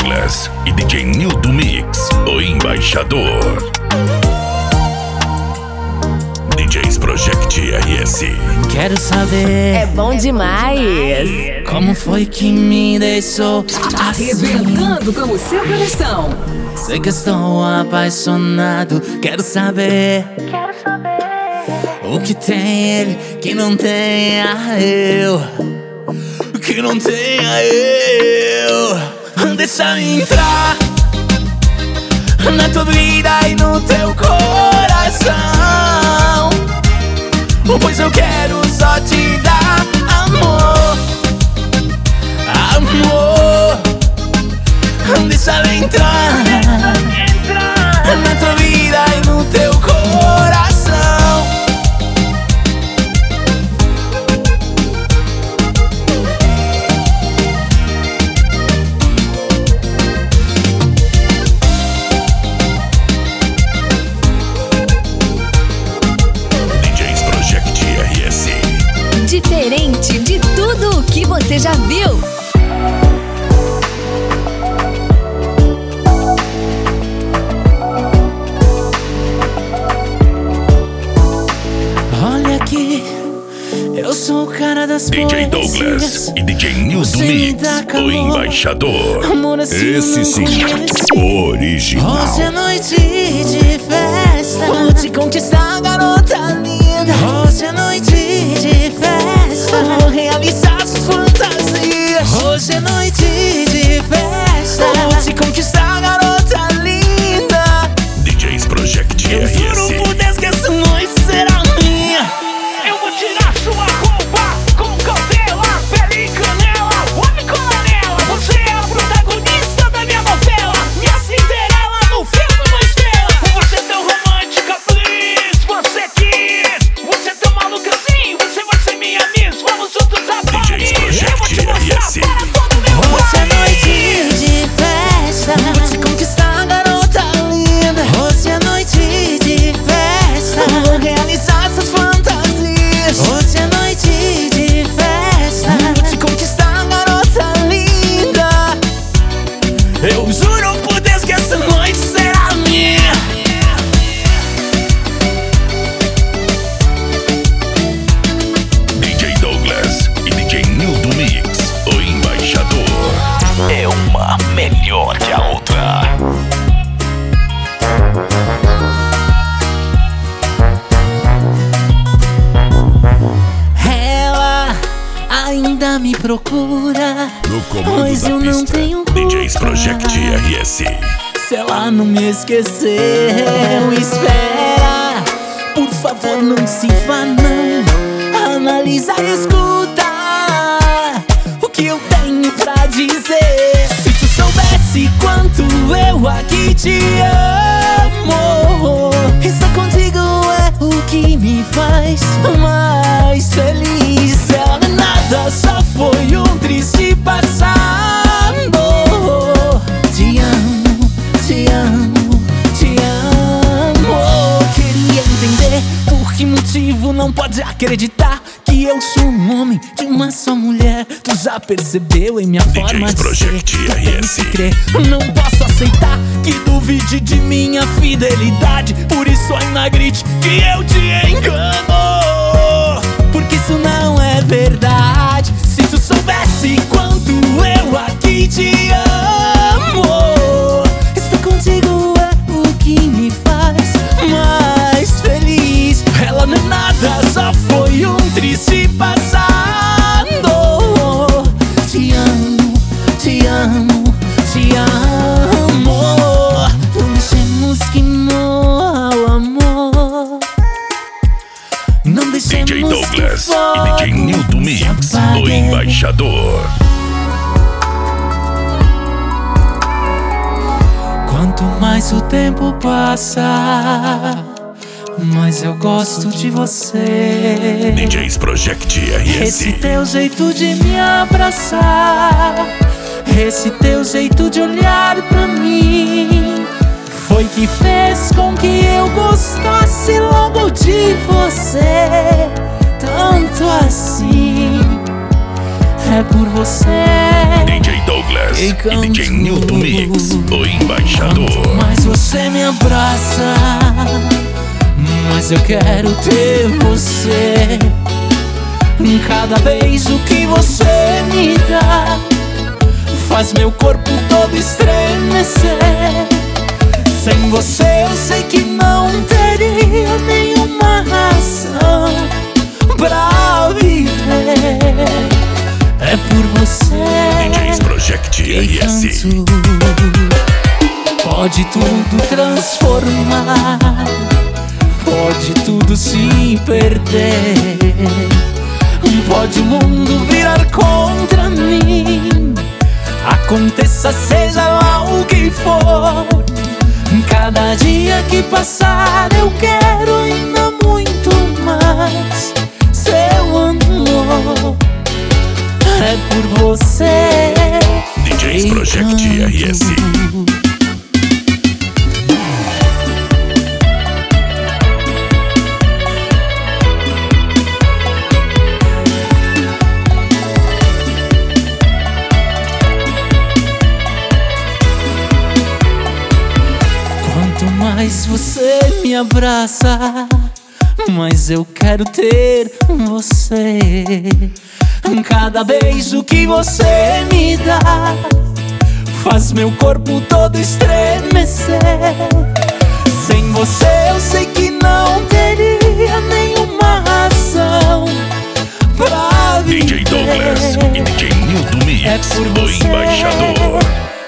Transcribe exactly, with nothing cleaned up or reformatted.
Douglas e D J Nildo Mix, o embaixador. D Js Project R S. Quero saber, É bom demais. como foi que me deixou Arrebentando com o seu coração. Sei que estou apaixonado. Quero saber o que tem ele que não tenha eu, que não tenha eu. Deixa-me entrar na tua vida e no teu coração, pois eu quero só te dar amor, amor. Deixa ela entrar na tua vida e no teu coração. D Js Project R S. Diferente de tudo o que você já viu. Olha aqui, eu sou o cara das D J Douglas poesias. e D J Nildo Você me Mix, dá o calor, embaixador. amor assim Esse sim, não conheci. original. Hoje é noite de festa, vou te conquistar, garota linda. Hoje é noite de festa, vou realizar suas fantasias. Hoje é noite de festa, vou te conquistar, garota linda. D Js Project Eu R juro S. por Deus que essa noite será minha. Eu vou tirar sua roupa com cautela, pele e canela, homem com anela. Você é a protagonista da minha novela, minha Cinderela no filme uma estrela. Você é tão romântica, please, você quis. Você é tão maluca assim, você vai ser minha miss. Vamos juntos a D Js Paris. Eu vou te Project R S. mostrar para todo meu Hoje é país. noite de festa, vou te conquistar, garota linda. Hoje é noite de festa, vou realizar essas fantasias. Hoje é noite de festa, vou te conquistar, garota linda. Eu juro por Deus que essa noite será minha. D J Douglas e D J Nildo Mix, o embaixador. É uma melhor que a outra. Ela ainda me procura, No comando pois da eu não pista, tenho D Js culpa. Project R S. Se ela não me esqueceu, espera. Por favor, não se vá, não. Analisa e escuta o que eu tenho pra dizer. Se tu soubesse quanto eu aqui te amo, estar contigo é o que me faz mais feliz. Ela não é nada, só foi um triste passado. Te amo, te amo, te amo. Queria entender por que motivo não pode acreditar que eu sou um homem de uma só mulher. Tu já percebeu em minha D Js forma de ser Project que eu R tenho S. que crer. Não posso aceitar que duvide de minha fidelidade. Por isso ainda grite que eu te engano, porque isso não é verdade. Se tu soubesse quanto eu aqui te amo, estar contigo é o que me faz mais feliz. Ela não é nada, só foi um triste passado. Te amo, te amo, te amo. Não deixemos que morra o amor. Não D deixemos J Douglas que e D J fogo Nildo se Mix, o apague. embaixador. Quanto mais o tempo passa, mais eu gosto de você. D Js Project R Esse S. teu jeito de me abraçar, esse teu jeito de olhar pra mim, foi que fez com que eu gostasse logo de você. Tanto assim, é por você D J Douglas e D J Nildo Mix, o embaixador. Mas você me abraça, mas eu quero ter você. Cada beijo que você me dá faz meu corpo todo estremecer. Sem você eu sei que não teria nenhuma razão pra viver. É por você D Js Project R S. Pode tudo transformar, pode tudo se perder, pode o mundo virar contra mim. Aconteça seja lá o que for, cada dia que passar eu quero ainda muito mais seu amor. É por você D Js Project R S. Quanto mais você me abraça, mais eu quero ter você. Cada beijo que você me dá faz meu corpo todo estremecer. Sem você eu sei que não teria nenhuma razão pra viver. D J Douglas e D J Nildo Mix, É por o você embaixador.